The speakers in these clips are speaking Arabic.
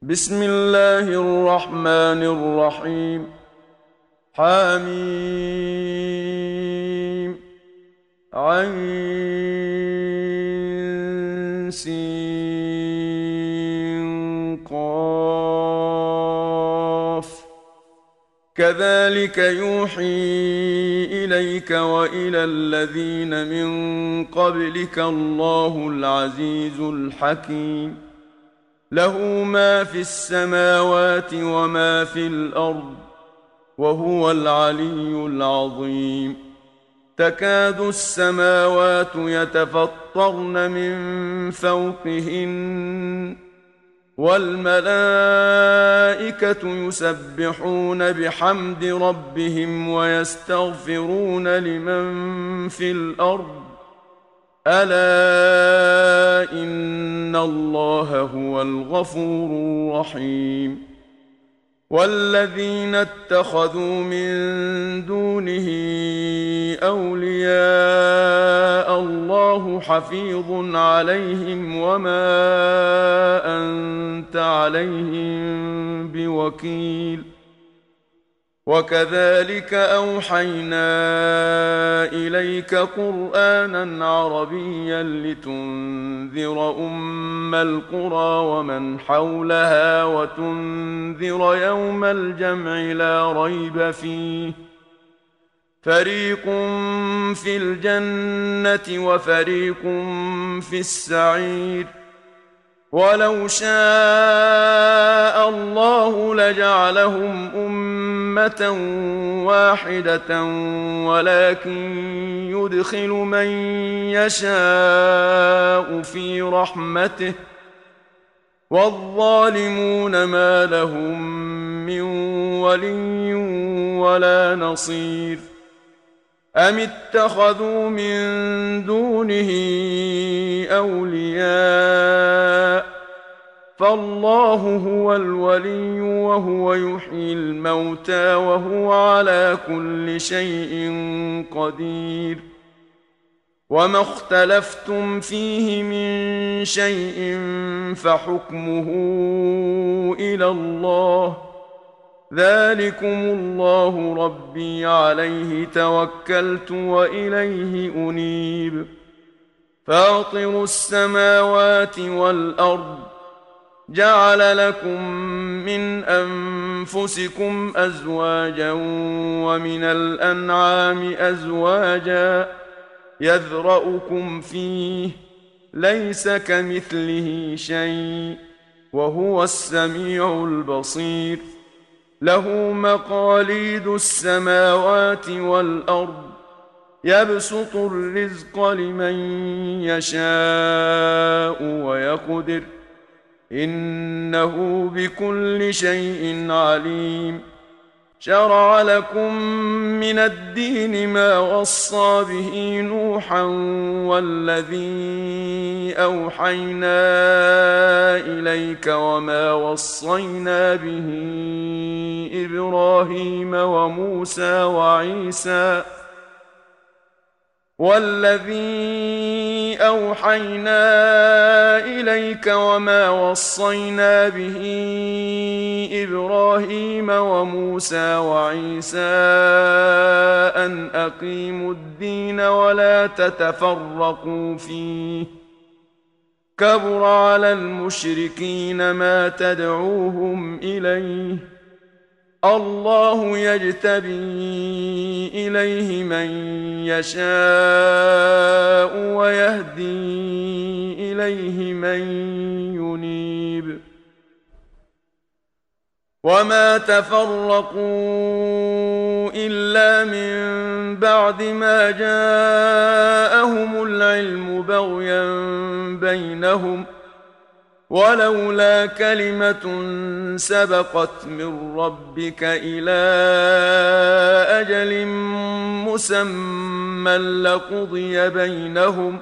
بسم الله الرحمن الرحيم. حميم عين سين قاف كذلك يوحي إليك وإلى الذين من قبلك الله العزيز الحكيم. له ما في السماوات وما في الأرض وهو العلي العظيم. تكاد السماوات يتفطرن من فوقهن والملائكة يسبحون بحمد ربهم ويستغفرون لمن في الأرض ألا إن الله هو الغفور الرحيم. والذين اتخذوا من دونه أولياء الله حفيظ عليهم وما أنت عليهم بوكيل. وكذلك أوحينا إليك قرآنا عربيا لتنذر أم القرى ومن حولها وتنذر يوم الجمع لا ريب فيه فريق في الجنة وفريق في السعير. ولو شاء الله لجعلهم أمة واحدة ولكن يدخل من يشاء في رحمته والظالمون ما لهم من ولي ولا نصير. أم اتخذوا من دونه أولياء فالله هو الولي وهو يحيي الموتى وهو على كل شيء قدير. وما اختلفتم فيه من شيء فحكمه إلى الله ذلكم الله ربي عليه توكلت وإليه أنيب. فاطر السماوات والأرض جعل لكم من أنفسكم أزواجا ومن الأنعام أزواجا يذرأكم فيه ليس كمثله شيء وهو السميع البصير. له مقاليد السماوات والأرض يبسط الرزق لمن يشاء ويقدر إنه بكل شيء عليم. شرع لكم من الدين ما وصى به نوحا والذي أوحينا إليك وما وصينا به إبراهيم وموسى وعيسى والذي أوحينا إليك وما وصينا به إبراهيم وموسى وعيسى أن أقيموا الدين ولا تتفرقوا فيه كبر على المشركين ما تدعوهم إليه الله يجتبي إليه من يشاء ويهدي إليه من ينيب. وما تفرقوا إلا من بعد ما جاءهم العلم بغيا بينهم ولولا كلمة سبقت من ربك إلى أجل مسمى لقضي بينهم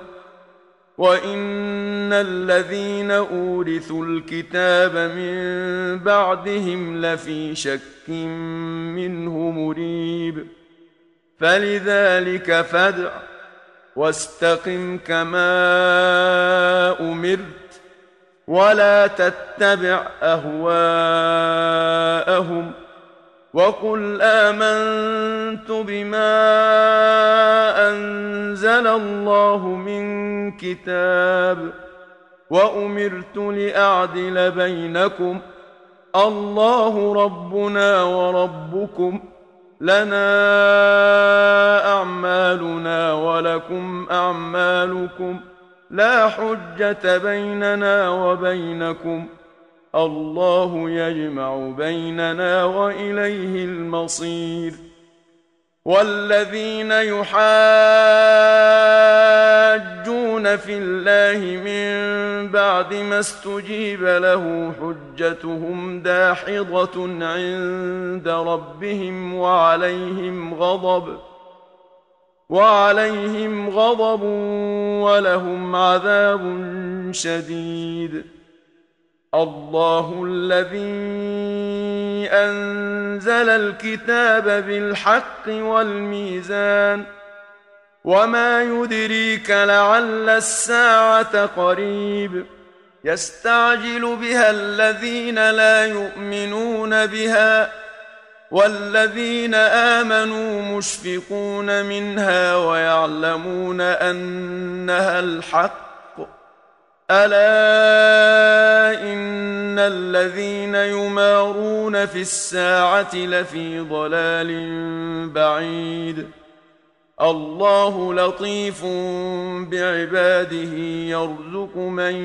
وإن الذين أورثوا الكتاب من بعدهم لفي شك منه مريب. فلذلك فادع واستقم كما أمرت ولا تتبع أهواءهم وقل آمنت بما أنزل الله من كتاب وأمرت لأعدل بينكم الله ربنا وربكم لنا أعمالنا ولكم أعمالكم لا حجة بيننا وبينكم الله يجمع بيننا وإليه المصير. والذين يحاجون في الله من بعد ما استجيب له حجتهم داحضة عند ربهم وعليهم غضب ولهم عذاب شديد. الله الذي أنزل الكتاب بالحق والميزان وما يدريك لعل الساعة قريب يستعجل بها الذين لا يؤمنون بها والذين آمنوا مشفقون منها ويعلمون أنها الحق ألا إن الذين يمارون في الساعة لفي ضلال بعيد. الله لطيف بعباده يرزق من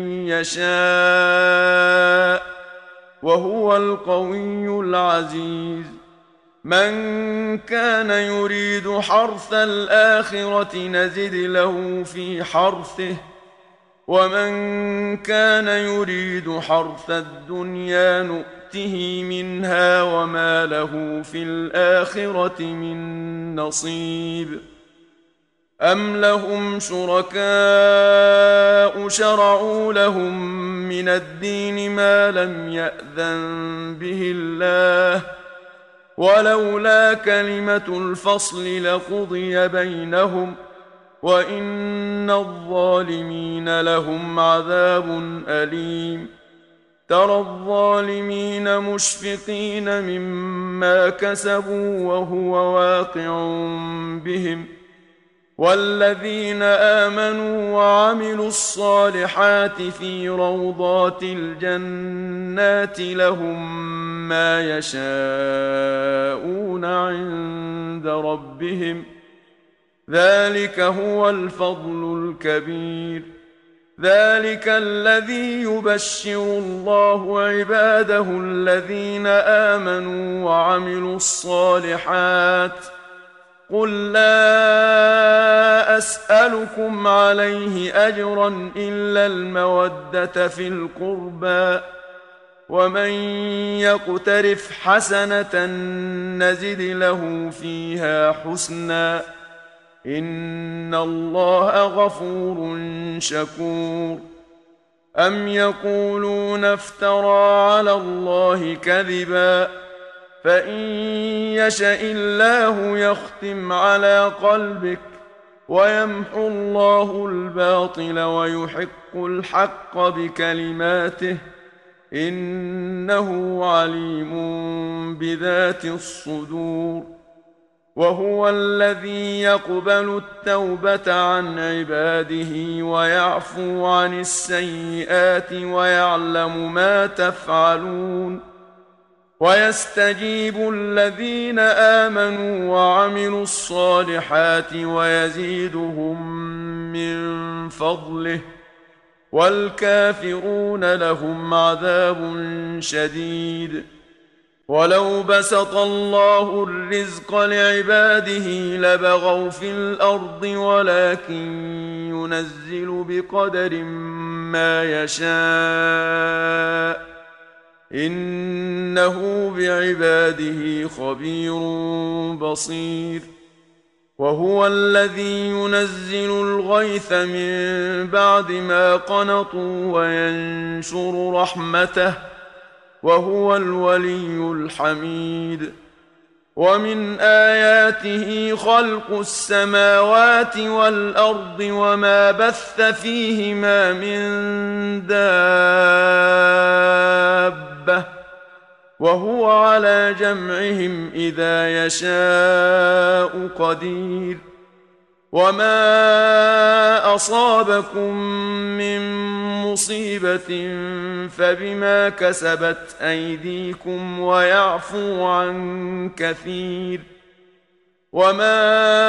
يشاء وهو القوي العزيز. من كان يريد حرث الآخرة نزد له في حرثه ومن كان يريد حرث الدنيا نؤته منها وما له في الآخرة من نصيب. أم لهم شركاء شرعوا لهم من الدين ما لم يأذن به الله ولولا كلمة الفصل لقضي بينهم وإن الظالمين لهم عذاب أليم. ترى الظالمين مشفقين مما كسبوا وهو واقع بهم والذين آمنوا وعملوا الصالحات في روضات الجنات لهم ما يشاءون عند ربهم ذلك هو الفضل الكبير. ذلك الذي يبشر الله عباده الذين آمنوا وعملوا الصالحات قل لا أسألكم عليه أجرا إلا المودة في القربى ومن يقترف حسنة نزد له فيها حسنا إن الله غفور شكور. أم يقولون افترى على الله كذبا فإن يشأ الله يختم على قلبك ويمحو الله الباطل ويحق الحق بكلماته إنه عليم بذات الصدور. وهو الذي يقبل التوبة عن عباده ويعفو عن السيئات ويعلم ما تفعلون ويستجيب الذين آمنوا وعملوا الصالحات ويزيدهم من فضله والكافرون لهم عذاب شديد. ولو بسط الله الرزق لعباده لبغوا في الأرض ولكن ينزل بقدر ما يشاء إنه بعباده خبير بصير. وهو الذي ينزل الغيث من بعد ما قنطوا وينشر رحمته وهو الولي الحميد. ومن آياته خلق السماوات والأرض وما بث فيهما من دابة وهو على جمعهم إذا يشاء قدير وما أصابكم من مصيبة فبما كسبت أيديكم ويعفو عن كثير وما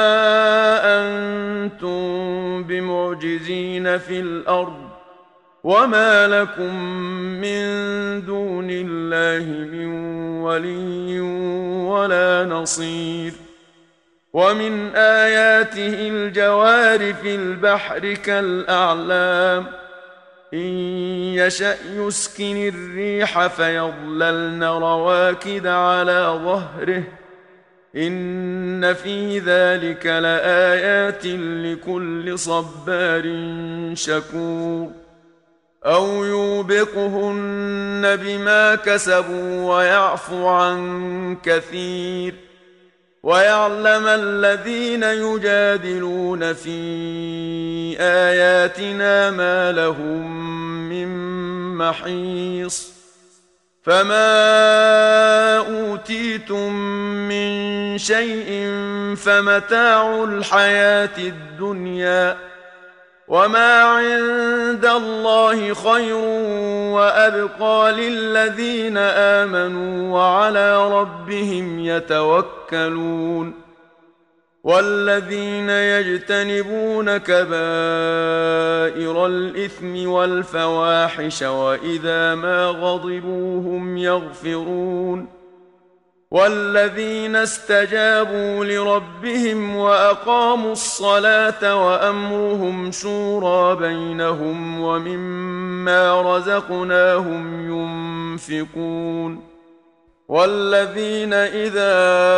أنتم بمعجزين في الأرض وما لكم من دون الله من ولي ولا نصير ومن آياته الجوار في البحر كالأعلام إن يشأ يسكن الريح فيظللن رواكد على ظهره إن في ذلك لآيات لكل صبار شكور أو يوبقهن بما كسبوا ويعفو عن كثير ويعلم الذين يجادلون في آياتنا ما لهم من محيص فما أوتيتم من شيء فمتاع الحياة الدنيا وما عند الله خير وأبقى للذين آمنوا وعلى ربهم يتوكلون والذين يجتنبون كبائر الإثم والفواحش وإذا ما غضبوا هم يغفرون والذين استجابوا لربهم وأقاموا الصلاة وأمرهم شورى بينهم ومما رزقناهم ينفقون والذين إذا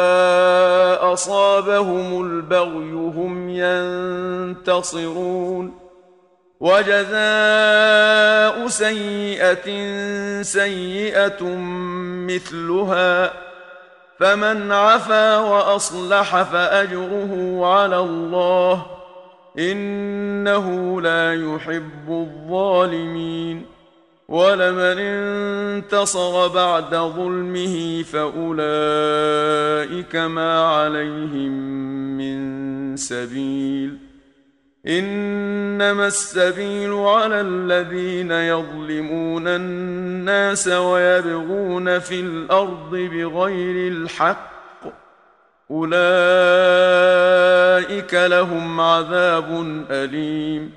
أصابهم البغي هم ينتصرون وجزاء سيئة سيئة مثلها فمن عفا وأصلح فأجره على الله إنه لا يحب الظالمين ولمن انتصر بعد ظلمه فأولئك ما عليهم من سبيل إنما السبيل على الذين يظلمون الناس ويبغون في الأرض بغير الحق أولئك لهم عذاب أليم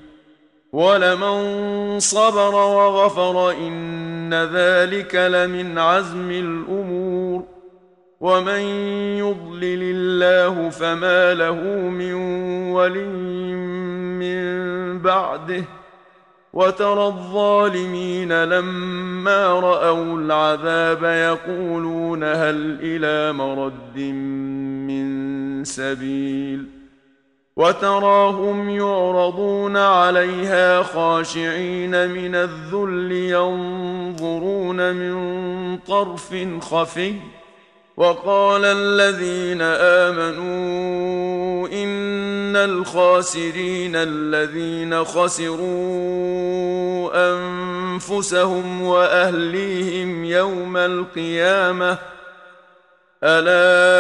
ولمن صبر وغفر إن ذلك لمن عزم الأمور ومن يضلل الله فما له من ولي من بعده وترى الظالمين لما رأوا العذاب يقولون هل إلى مرد من سبيل وتراهم يعرضون عليها خاشعين من الذل ينظرون من طرف خفي وقال الذين آمنوا إن الخاسرين الذين خسروا أنفسهم وأهليهم يوم القيامة ألا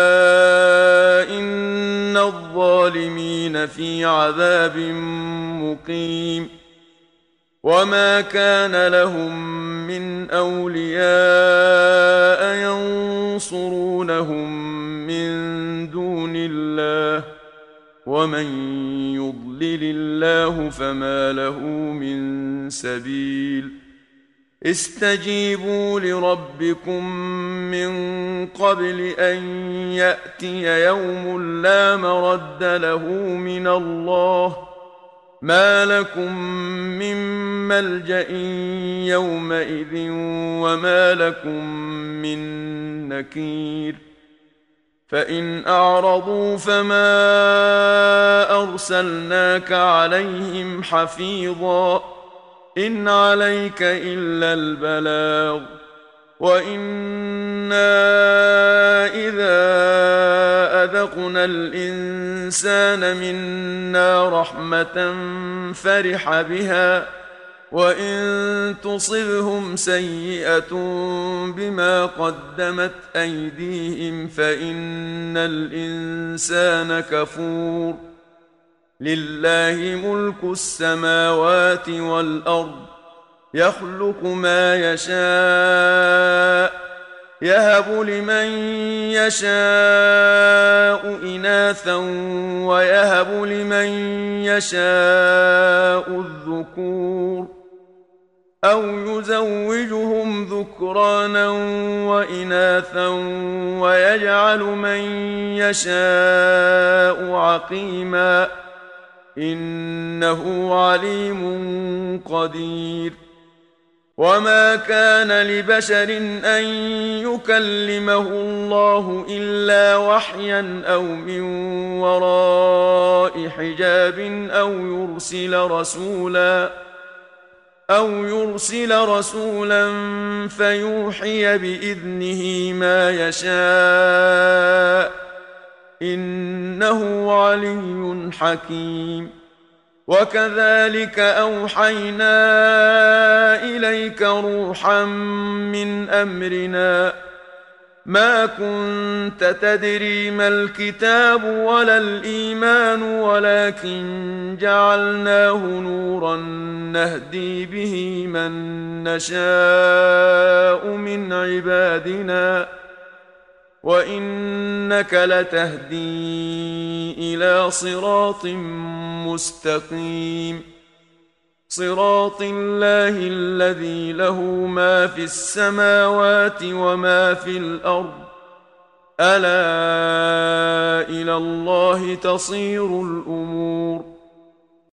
إن الظالمين في عذاب مقيم وما كان لهم من أولياء ينصرونهم من دون الله ومن يضلل الله فما له من سبيل استجيبوا لربكم من قبل أن يأتي يوم لا مرد له من الله ما لكم من ملجأ يومئذ وما لكم من نكير فإن أعرضوا فما أرسلناك عليهم حفيظا إن عليك إلا البلاغ وإنا إذا أذقنا الإنسان منا رحمة فرح بها وإن تصبهم سيئة بما قدمت أيديهم فإن الإنسان كفور لله ملك السماوات والأرض يخلق ما يشاء يهب لمن يشاء إناثا ويهب لمن يشاء الذكور أو يزوجهم ذكرانا وإناثا ويجعل من يشاء عقيما إنه عليم قدير وما كان لبشر أن يكلمه الله إلا وحيا أو من وراء حجاب أو يرسل رسولا فيوحي بإذنه ما يشاء إنه علي حكيم وكذلك أوحينا إليك روحا من أمرنا ما كنت تدري ما الكتاب ولا الإيمان ولكن جعلناه نورا نهدي به من نشاء من عبادنا وإنك لتهدي إلى صراط مستقيم صراط الله الذي له ما في السماوات وما في الأرض ألا إلى الله تصير الأمور